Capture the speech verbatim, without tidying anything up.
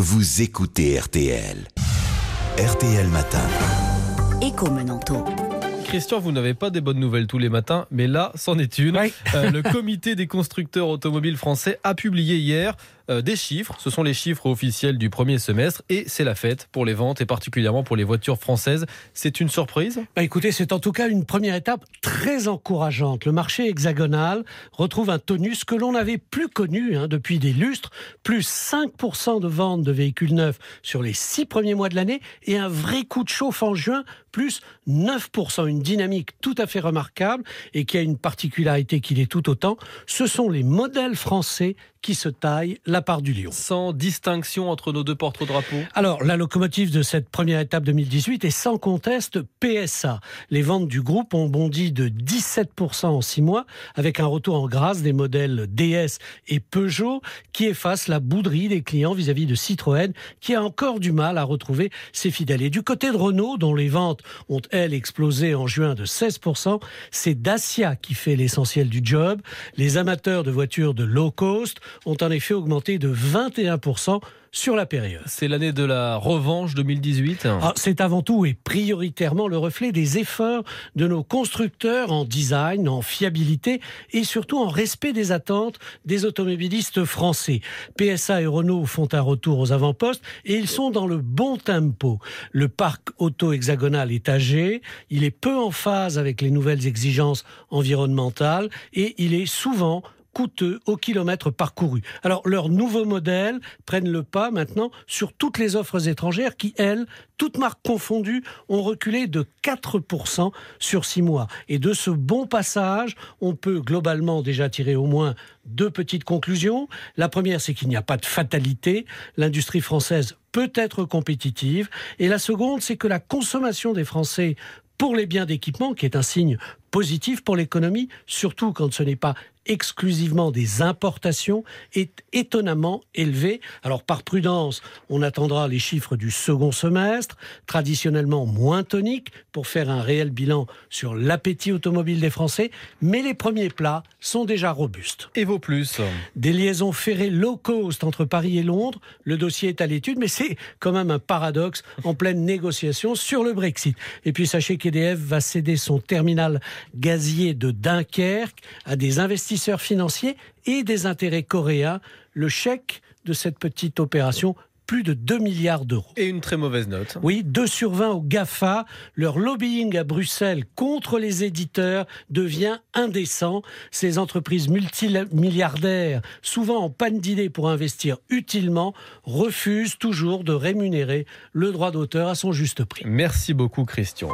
vous écoutez R T L. R T L Matin. Éco Menanto. Christian, vous n'avez pas des bonnes nouvelles tous les matins, mais là, c'en est une. Oui. Euh, le comité des constructeurs automobiles français a publié hier euh, des chiffres. Ce sont les chiffres officiels du premier semestre et c'est la fête pour les ventes et particulièrement pour les voitures françaises. C'est une surprise ? Bah écoutez, c'est en tout cas une première étape très encourageante. Le marché hexagonal retrouve un tonus que l'on n'avait plus connu hein, depuis des lustres. Plus cinq pour cent de ventes de véhicules neufs sur les six premiers mois de l'année et un vrai coup de chauffe en juin, plus neuf pour cent. Une dynamique tout à fait remarquable et qui a une particularité qu'il est tout autant. Ce sont les modèles français qui se taillent la part du lion. Sans distinction entre nos deux porte-drapeaux ? Alors, la locomotive de cette première étape deux mille dix-huit est sans conteste P S A. Les ventes du groupe ont bondi de dix-sept pour cent en six mois, avec un retour en grâce des modèles D S et Peugeot, qui effacent la bouderie des clients vis-à-vis de Citroën, qui a encore du mal à retrouver ses fidèles. Et du côté de Renault, dont les ventes ont, elles, explosé en juin de seize pour cent, c'est Dacia qui fait l'essentiel du job. Les amateurs de voitures de low cost ont en effet augmenté de vingt et un pour cent sur la période. C'est l'année de la revanche deux mille dix-huit. Ah, c'est avant tout et prioritairement le reflet des efforts de nos constructeurs en design, en fiabilité et surtout en respect des attentes des automobilistes français. P S A et Renault font un retour aux avant-postes et ils sont dans le bon tempo. Le parc auto hexagonal est âgé, il est peu en phase avec les nouvelles exigences environnementales et il est souvent coûteux au kilomètre parcouru. Alors, leurs nouveaux modèles prennent le pas maintenant sur toutes les offres étrangères qui, elles, toutes marques confondues, ont reculé de quatre pour cent sur six mois. Et de ce bon passage, on peut globalement déjà tirer au moins deux petites conclusions. La première, c'est qu'il n'y a pas de fatalité. L'industrie française peut être compétitive. Et la seconde, c'est que la consommation des Français pour les biens d'équipement, qui est un signe positif pour l'économie, surtout quand ce n'est pas exclusivement des importations, est étonnamment élevée. Alors par prudence, on attendra les chiffres du second semestre, traditionnellement moins toniques, pour faire un réel bilan sur l'appétit automobile des Français, mais les premiers plats sont déjà robustes. Et vos plus ? Des liaisons ferrées low cost entre Paris et Londres, le dossier est à l'étude, mais c'est quand même un paradoxe en pleine négociation sur le Brexit. Et puis sachez qu'E D F va céder son terminal gazier de Dunkerque à des investisseurs financiers et des intérêts coréens. Le chèque de cette petite opération, plus de deux milliards d'euros. Et une très mauvaise note. Oui, deux sur vingt au GAFA. Leur lobbying à Bruxelles contre les éditeurs devient indécent. Ces entreprises multimilliardaires, souvent en panne d'idées pour investir utilement, refusent toujours de rémunérer le droit d'auteur à son juste prix. Merci beaucoup Christian.